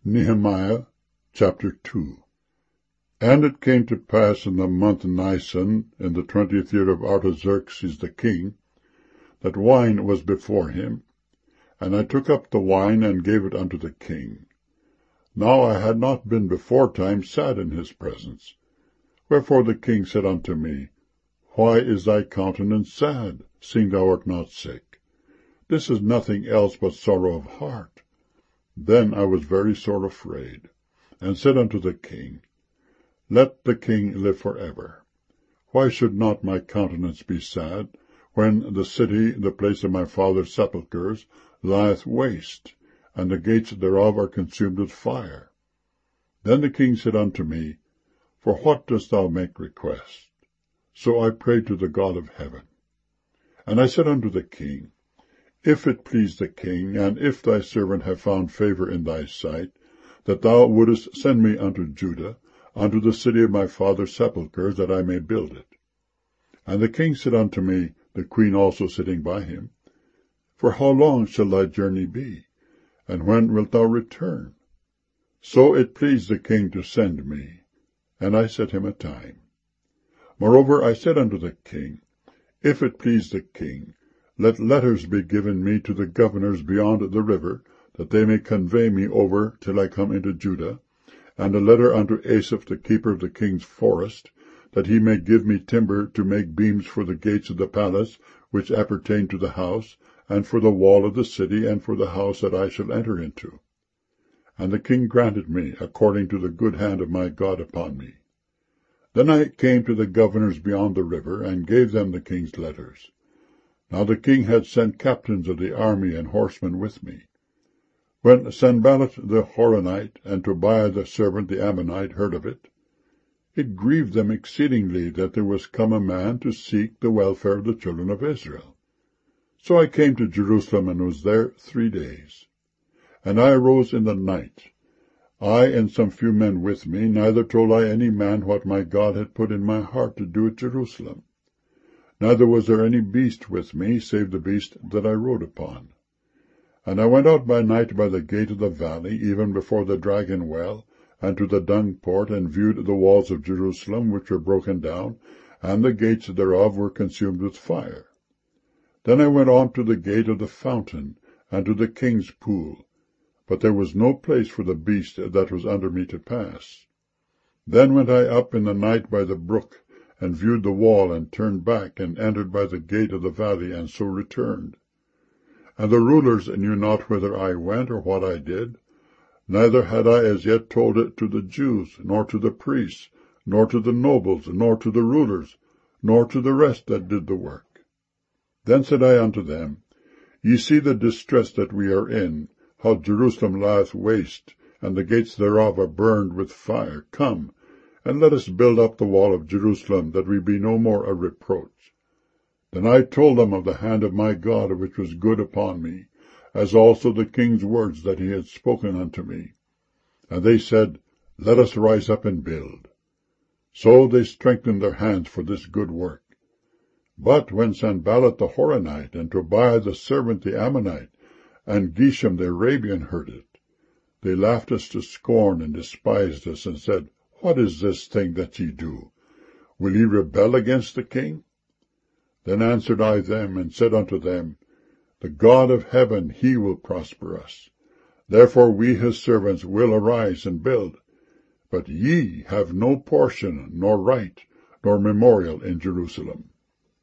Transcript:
Nehemiah chapter 2. And it came to pass in the month Nisan, in the 20th year of Artaxerxes the king, that wine was before him. And I took up the wine and gave it unto the king. Now I had not been beforetime sad in his presence. Wherefore the king said unto me, Why is thy countenance sad, seeing thou art not sick? This is nothing else but sorrow of heart. Then I was very sore afraid, and said unto the king, Let the king live forever. Why should not my countenance be sad, when the city, the place of my father's sepulchres, lieth waste, and the gates thereof are consumed with fire? Then the king said unto me, For what dost thou make request? So I prayed to the God of heaven. And I said unto the king, If it please the king, and if thy servant have found favor in thy sight, that thou wouldest send me unto Judah, unto the city of my father's sepulchres, that I may build it. And the king said unto me, the queen also sitting by him, For how long shall thy journey be? And when wilt thou return? So it pleased the king to send me, and I set him a time. Moreover I said unto the king, If it please the king, let letters be given me to the governors beyond the river, that they may convey me over till I come into Judah, and a letter unto Asaph the keeper of the king's forest, that he may give me timber to make beams for the gates of the palace, which appertain to the house, and for the wall of the city, and for the house that I shall enter into. And the king granted me, according to the good hand of my God upon me. Then I came to the governors beyond the river, and gave them the king's letters. Now the king had sent captains of the army and horsemen with me. When Sanballat the Horonite and Tobiah the servant the Ammonite heard of it, it grieved them exceedingly that there was come a man to seek the welfare of the children of Israel. So I came to Jerusalem and was there 3 days. And I arose in the night, I and some few men with me, neither told I any man what my God had put in my heart to do at Jerusalem. Neither was there any beast with me, save the beast that I rode upon. And I went out by night by the gate of the valley, even before the dragon well, and to the dung port, and viewed the walls of Jerusalem, which were broken down, and the gates thereof were consumed with fire. Then I went on to the gate of the fountain, and to the king's pool, but there was no place for the beast that was under me to pass. Then went I up in the night by the brook, and viewed the wall, and turned back, and entered by the gate of the valley, and so returned. And the rulers knew not whither I went, or what I did, neither had I as yet told it to the Jews, nor to the priests, nor to the nobles, nor to the rulers, nor to the rest that did the work. Then said I unto them, Ye see the distress that we are in, how Jerusalem lieth waste, and the gates thereof are burned with fire. Come, and let us build up the wall of Jerusalem, that we be no more a reproach. Then I told them of the hand of my God, which was good upon me, as also the king's words that he had spoken unto me. And they said, Let us rise up and build. So they strengthened their hands for this good work. But when Sanballat the Horonite, and Tobiah the servant the Ammonite, and Geshem the Arabian heard it, they laughed us to scorn, and despised us, and said, What is this thing that ye do? Will ye rebel against the king? Then answered I them, and said unto them, The God of heaven, he will prosper us. Therefore we his servants will arise and build. But ye have no portion, nor right, nor memorial in Jerusalem.